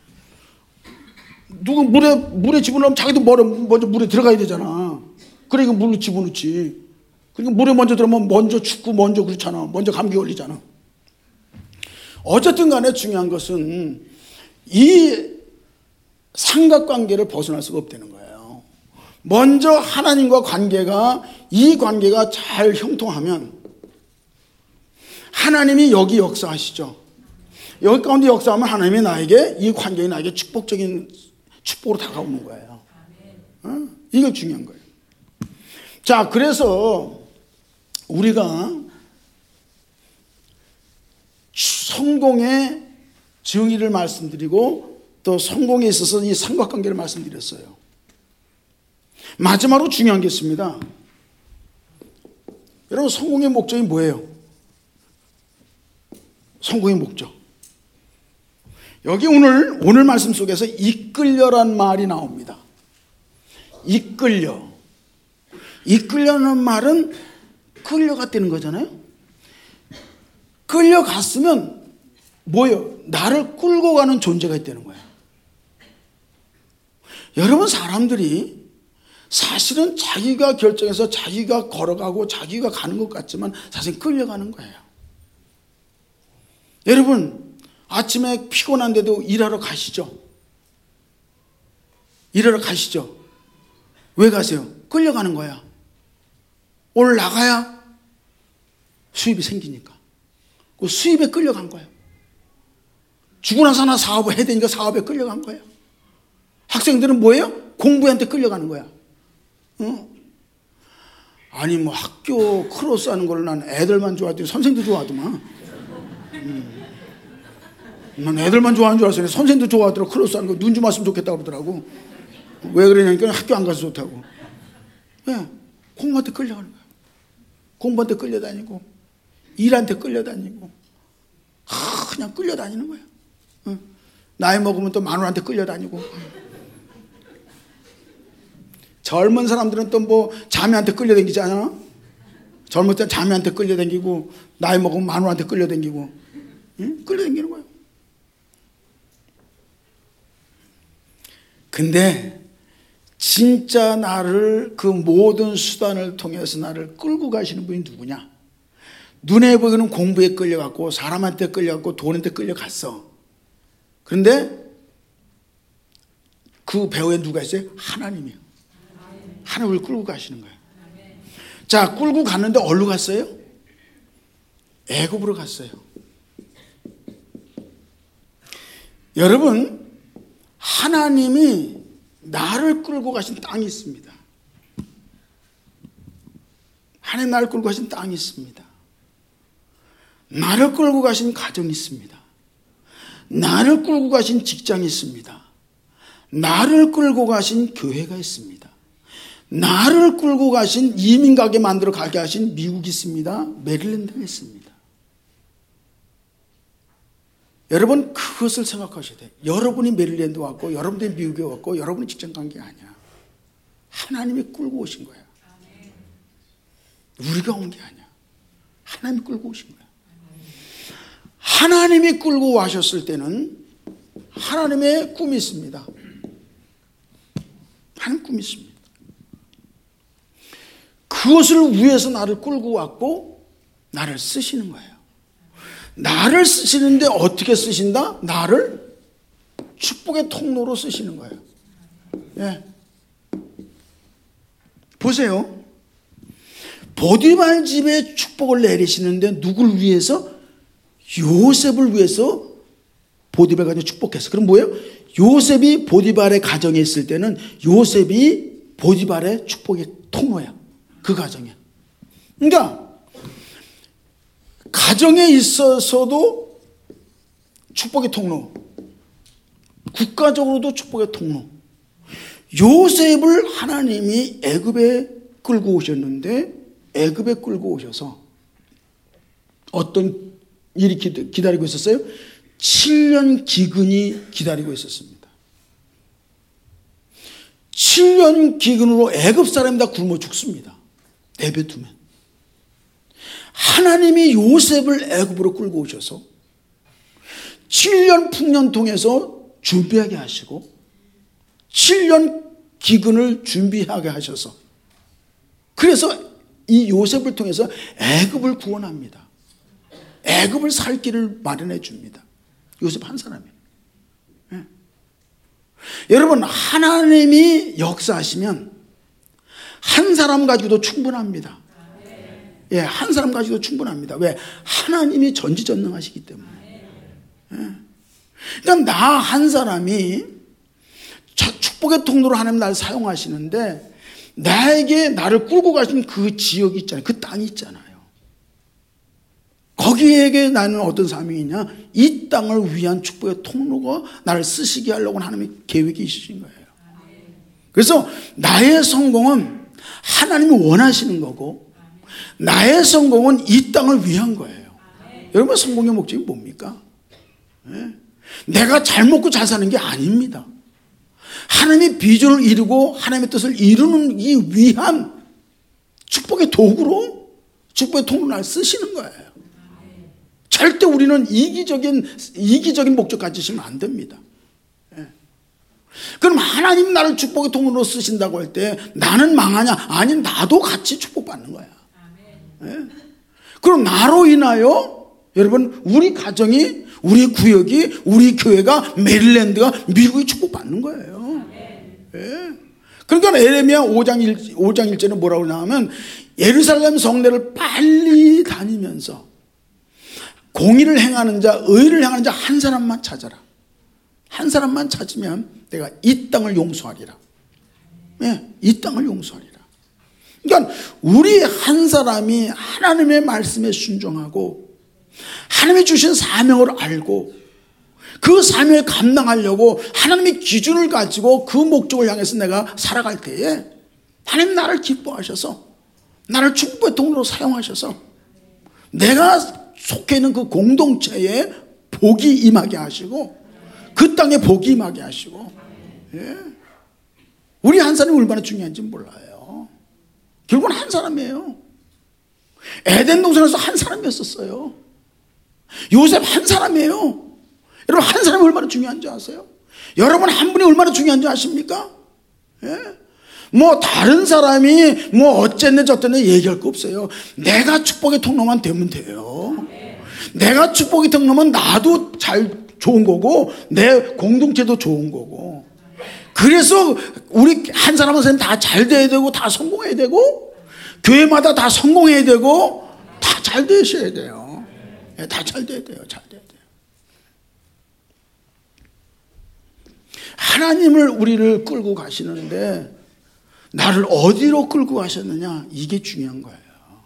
누구 물에 집어넣으면 자기도 먼저 물에 들어가야 되잖아. 그러니까 물로 집어넣지. 그러니까 물에 먼저 들어가면 먼저 죽고 먼저 그렇잖아. 먼저 감기 걸리잖아. 어쨌든 간에 중요한 것은 이 삼각관계를 벗어날 수가 없다는 거예요. 먼저 하나님과 이 관계가 잘 형통하면 하나님이 여기 역사하시죠. 여기 가운데 역사하면 하나님이 나에게 이 관계가 나에게 축복적인 축복으로 다가오는 거예요. 이게 중요한 거예요. 자, 그래서 우리가 성공의 정의를 말씀드리고 또 성공에 있어서 이 삼각관계를 말씀드렸어요. 마지막으로 중요한 게 있습니다. 여러분, 성공의 목적이 뭐예요? 성공의 목적. 여기 오늘 말씀 속에서 이끌려란 말이 나옵니다. 이끌려는 말은 끌려갔다는 거잖아요. 끌려갔으면 뭐예요? 나를 끌고 가는 존재가 있다는 거예요. 여러분, 사람들이 사실은 자기가 결정해서 자기가 걸어가고 자기가 가는 것 같지만 사실 끌려가는 거예요. 여러분, 아침에 피곤한데도 일하러 가시죠? 왜 가세요? 끌려가는 거야. 오늘 나가야 수입이 생기니까. 그 수입에 끌려간 거예요. 죽고 나서 하나 사업을 해야 되니까 사업에 끌려간 거예요. 학생들은 뭐예요? 공부한테 끌려가는 거야. 아니 뭐 학교 크로스 하는 걸 난 애들만 좋아하더니 선생도 좋아하더만. 난 애들만 좋아하는 줄 알았어요. 선생도 좋아하더라고. 크로스 하는 거 눈 좀 왔으면 좋겠다고 그러더라고. 왜 그러냐니까 학교 안 가서 좋다고. 왜? 공부한테 끌려가는 거야. 공부한테 끌려다니고 일한테 끌려다니고 그냥 끌려다니는 거야. 나이 먹으면 또 마누라한테 끌려다니고 젊은 사람들은 또 뭐 자매한테 끌려다니잖아. 젊을 때 자매한테 끌려다니고 나이 먹으면 마누라한테 끌려다니고 끌려다니는 거야. 근데 진짜 나를 그 모든 수단을 통해서 나를 끌고 가시는 분이 누구냐? 눈에 보이는 공부에 끌려갔고 사람한테 끌려갔고 돈한테 끌려갔어. 그런데 그 배후에 누가 있어요? 하나님이요. 하나님을 끌고 가시는 거예요. 자, 끌고 갔는데 어디로 갔어요? 애굽으로 갔어요. 여러분, 하나님이 나를 끌고 가신 땅이 있습니다. 하나님 나를 끌고 가신 땅이 있습니다. 나를 끌고 가신 가정이 있습니다. 나를 끌고 가신 직장이 있습니다. 나를 끌고 가신 교회가 있습니다. 나를 끌고 가신 이민 가게 만들어 가게 하신 미국이 있습니다. 메릴랜드가 있습니다. 여러분, 그것을 생각하셔야 돼요. 여러분이 메릴랜드 왔고 여러분들이 미국에 왔고 여러분이 직장 간 게 아니야. 하나님이 끌고 오신 거야. 우리가 온 게 아니야. 하나님이 끌고 오신 거야. 하나님이 끌고 와셨을 때는 하나님의 꿈이 있습니다. 하나님 꿈이 있습니다. 그것을 위해서 나를 끌고 왔고 나를 쓰시는 거예요. 나를 쓰시는데 어떻게 쓰신다? 나를 축복의 통로로 쓰시는 거예요. 예. 보세요. 보디발 집에 축복을 내리시는데 누굴 위해서? 요셉을 위해서 보디발 가정에 축복했어. 그럼 뭐예요? 요셉이 보디발의 가정에 있을 때는 요셉이 보디발의 축복의 통로야. 그 가정에. 그러니까 가정에 있어서도 축복의 통로, 국가적으로도 축복의 통로. 요셉을 하나님이 애굽에 끌고 오셨는데 애굽에 끌고 오셔서 어떤 일이 기다리고 있었어요? 7년 기근이 기다리고 있었습니다. 7년 기근으로 애굽 사람이 다 굶어 죽습니다. 내뱉으면. 하나님이 요셉을 애굽으로 끌고 오셔서 7년 풍년통에서 준비하게 하시고 7년 기근을 준비하게 하셔서 그래서 이 요셉을 통해서 애굽을 구원합니다. 애굽을 살 길을 마련해 줍니다. 요셉 한 사람이에요. 예. 여러분, 하나님이 역사하시면 한 사람 가지고도 충분합니다. 예, 한 사람 가지고도 충분합니다. 왜? 하나님이 전지전능하시기 때문에. 예. 그러니까 나 한 사람이 축복의 통로로 하나님 나를 사용하시는데 나에게 나를 끌고 가신 그 지역이 있잖아요. 그 땅이 있잖아요. 거기에게 나는 어떤 사명이냐? 이 땅을 위한 축복의 통로가 나를 쓰시게 하려고 하나님의 계획이 있으신 거예요. 그래서 나의 성공은 하나님이 원하시는 거고 나의 성공은 이 땅을 위한 거예요. 여러분, 성공의 목적이 뭡니까? 네? 내가 잘 먹고 잘 사는 게 아닙니다. 하나님의 비전을 이루고 하나님의 뜻을 이루는 이 위한 축복의 도구로 축복의 통로를 날 쓰시는 거예요. 절대 우리는 이기적인 목적 가지시면 안 됩니다. 예. 그럼 하나님 나를 축복의 통로로 쓰신다고 할 때 나는 망하냐? 아니, 나도 같이 축복받는 거야. 예. 그럼 나로 인하여 여러분 우리 가정이 우리 구역이 우리 교회가 메릴랜드가 미국이 축복받는 거예요. 예. 그러니까 에레미야 5장 1절에 뭐라고 나오면 예루살렘 성내를 빨리 다니면서 공의를 행하는 자, 의를 행하는 자 한 사람만 찾아라. 한 사람만 찾으면 내가 이 땅을 용서하리라. 예, 이 땅을 용서하리라. 그러니까 우리 한 사람이 하나님의 말씀에 순종하고 하나님이 주신 사명을 알고 그 사명을 감당하려고 하나님의 기준을 가지고 그 목적을 향해서 내가 살아갈 때에 하나님 나를 기뻐하셔서 나를 축복의 통로로 사용하셔서 내가 속해 있는 그 공동체에 복이 임하게 하시고 그 땅에 복이 임하게 하시고. 예. 우리 한 사람이 얼마나 중요한지 몰라요. 결국은 한 사람이에요. 에덴 동산에서 한 사람이었었어요. 요셉 한 사람이에요. 여러분, 한 사람이 얼마나 중요한지 아세요? 여러분 한 분이 얼마나 중요한지 아십니까? 예? 뭐 다른 사람이 뭐 어쨌네 저쨌네 얘기할 거 없어요. 내가 축복의 통로만 되면 돼요. 내가 축복의 통로면 나도 잘 좋은 거고 내 공동체도 좋은 거고. 그래서 우리 한 사람 한 사람 다 잘 돼야 되고 다 성공해야 되고 교회마다 다 성공해야 되고 다 잘 되셔야 돼요. 네, 다 잘 돼야 돼요. 잘 돼야 돼요. 하나님을 우리를 끌고 가시는데 나를 어디로 끌고 가셨느냐, 이게 중요한 거예요.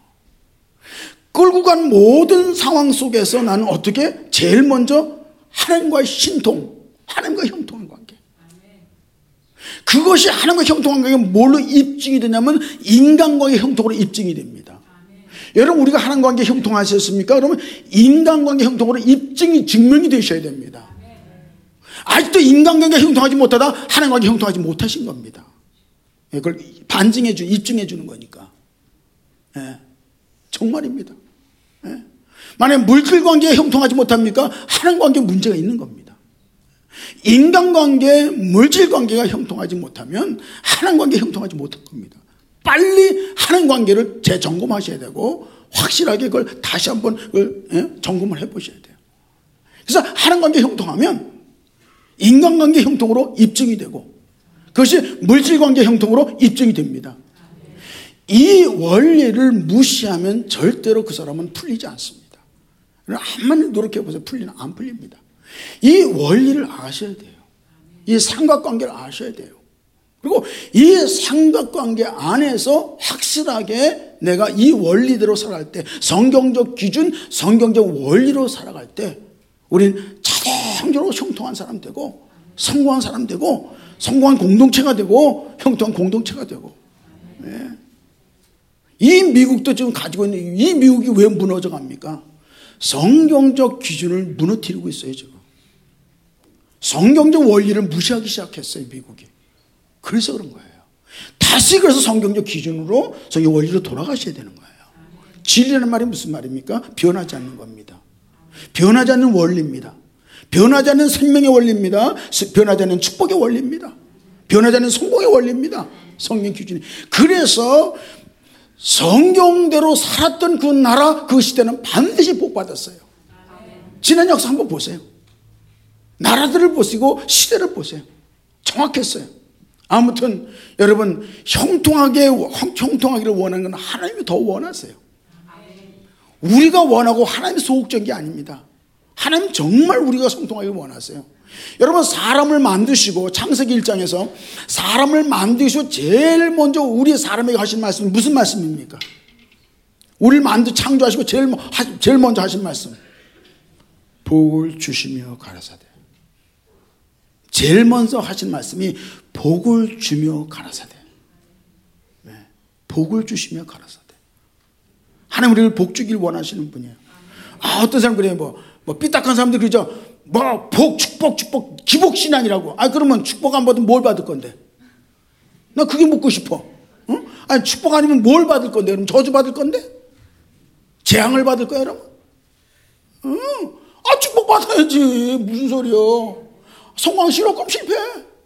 끌고 간 모든 상황 속에서 나는 어떻게? 제일 먼저 하나님과의 신통, 하나님과 형통한 관계. 그것이 하나님과 형통한 관계가 뭘로 입증이 되냐면 인간과의 형통으로 입증이 됩니다. 여러분, 우리가 하나님과 관계 형통하셨습니까? 그러면 인간관계 형통으로 입증이, 증명이 되셔야 됩니다. 아직도 인간관계 형통하지 못하다 하나님관계 형통하지 못하신 겁니다. 그걸 입증해 주는 거니까. 예, 정말입니다. 예. 만약에 물질관계에 형통하지 못합니까? 하나님관계에 문제가 있는 겁니다. 인간관계, 물질관계가 형통하지 못하면 하나님관계에 형통하지 못할 겁니다. 빨리 하나님관계를 재점검하셔야 되고 확실하게 그걸 다시 한번 점검을 해보셔야 돼요. 그래서 하나님관계에 형통하면 인간관계 형통으로 입증이 되고 그것이 물질관계 형통으로 입증이 됩니다. 이 원리를 무시하면 절대로 그 사람은 풀리지 않습니다. 한번 노력해보세요. 풀리나? 안 풀립니다. 이 원리를 아셔야 돼요. 이 삼각관계를 아셔야 돼요. 그리고 이 삼각관계 안에서 확실하게 내가 이 원리대로 살아갈 때, 성경적 기준, 성경적 원리로 살아갈 때 우린 자동적으로 형통한 사람 되고 성공한 사람 되고 성공한 공동체가 되고 형통한 공동체가 되고. 네. 이 미국도 지금 가지고 있는 이 미국이 왜 무너져 갑니까? 성경적 기준을 무너뜨리고 있어요. 지금 성경적 원리를 무시하기 시작했어요. 미국이. 그래서 그런 거예요. 다시 그래서 성경적 기준으로 성경 원리로 돌아가셔야 되는 거예요. 진리라는 말이 무슨 말입니까? 변하지 않는 겁니다. 변하지 않는 원리입니다. 변하지 않는 생명의 원리입니다. 변하지 않는 축복의 원리입니다. 변하지 않는 성공의 원리입니다. 성경 기준이. 그래서 성경대로 살았던 그 나라, 그 시대는 반드시 복받았어요. 지난 역사 한번 보세요. 나라들을 보시고 시대를 보세요. 정확했어요. 아무튼 여러분, 형통하기를 원하는 건 하나님이 더 원하세요. 우리가 원하고 하나님이 소극적인 게 아닙니다. 하나님 정말 우리가 형통하기를 원하세요. 여러분, 사람을 만드시고 창세기 1장에서 사람을 만드시고 제일 먼저 우리 사람에게 하신 말씀은 무슨 말씀입니까? 우리를 창조하시고 제일 먼저 하신 말씀, 복을 주시며 가라사대. 제일 먼저 하신 말씀이 복을 주며 가라사대. 네. 복을 주시며 가라사대. 하나님 우리를 복 주길 원하시는 분이에요. 어떤 사람 그래요. 뭐 삐딱한 사람들 그러죠. 축복, 기복신앙이라고. 그러면 축복 안 받으면 뭘 받을 건데? 나 그게 묻고 싶어. 응? 축복 아니면 뭘 받을 건데? 그럼 저주 받을 건데? 재앙을 받을 거야, 여러분? 응. 축복 받아야지. 무슨 소리요? 성공 싫어? 그럼 실패해.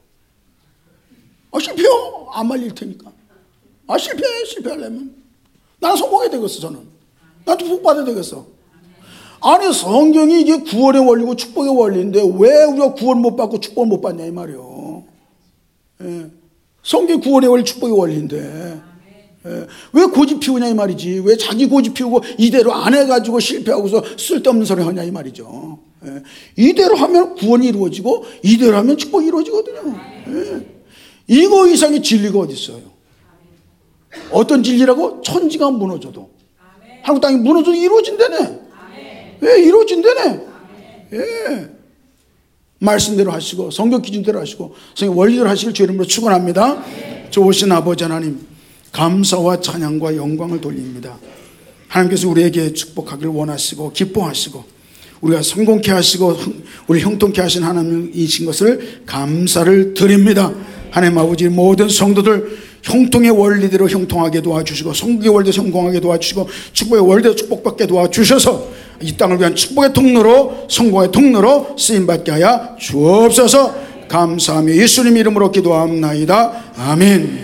실패요. 안 말릴 테니까. 실패하려면. 나는 성공해야 되겠어, 저는. 나도 복 받아야 되겠어. 아니, 성경이 이게 구원의 원리고 축복의 원리인데 왜 우리가 구원 못 받고 축복을 못 받냐, 이 말이요. 예. 성경이 구원의 원리, 축복의 원리인데. 예. 왜 고집 피우냐, 이 말이지. 왜 자기 고집 피우고 이대로 안 해가지고 실패하고서 쓸데없는 소리 하냐, 이 말이죠. 예. 이대로 하면 구원이 이루어지고 이대로 하면 축복이 이루어지거든요. 예. 이거 이상의 진리가 어디 있어요? 어떤 진리라고? 천지가 무너져도, 한국 땅이 무너져도 이루어진다네. 왜? 이루어진다네. 예. 말씀대로 하시고 성경 기준대로 하시고 성경 원리대로 하시길 주의 이름으로 축원합니다. 좋으신 아버지 하나님, 감사와 찬양과 영광을 돌립니다. 하나님께서 우리에게 축복하기를 원하시고 기뻐하시고 우리가 성공케 하시고 우리 형통케 하신 하나님이신 것을 감사를 드립니다. 하나님 아버지, 모든 성도들 형통의 원리대로 형통하게 도와주시고 성공의 원리대로 성공하게 도와주시고 축복의 원리대로 축복받게 도와주셔서 이 땅을 위한 축복의 통로로, 성공의 통로로 쓰임받게 하여 주옵소서. 감사하며 예수님 이름으로 기도합나이다. 아멘.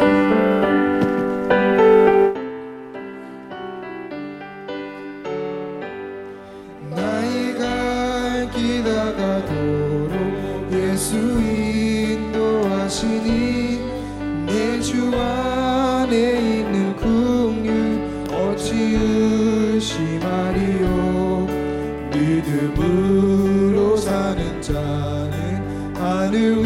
나이가 길 다가도록 예수 인도하시니 내 주 안에 있는 긍휼 어찌 의심하리요. 믿음으로 사는 자는 하늘